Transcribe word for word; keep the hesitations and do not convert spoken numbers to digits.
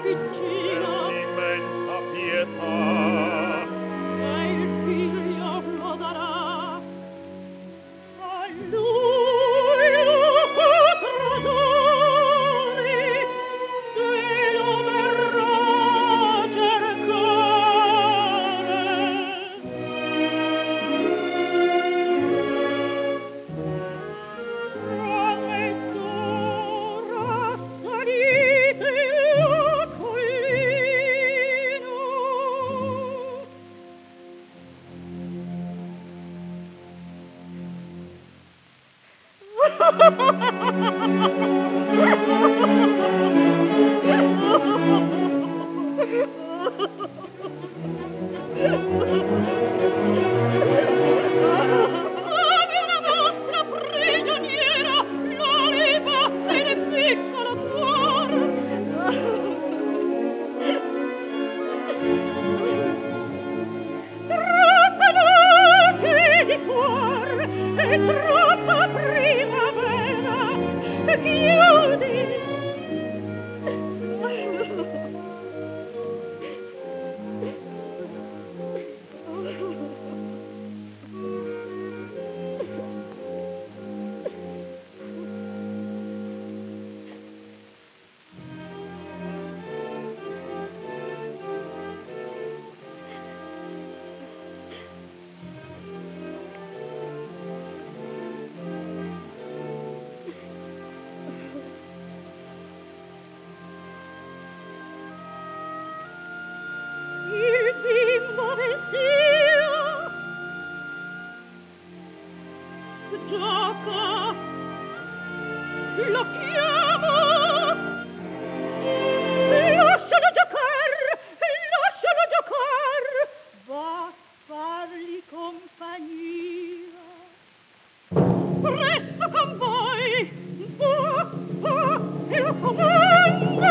piccina, immensa pietà, e il figlio lo darà. A lui lo potrà dare, se lo verrà a cercare. Mezz'ora salite a collino. Come una mostra prigioniera, l'oliva e il piccolo cuor. Troppa luce di cuor e troppa primavera, chiudi. Il bimbo vestio gioca, lo chiamo, lascialo giocar, lascialo giocar, va a fargli compagnia. Presto con voi, va, va, e lo comanda.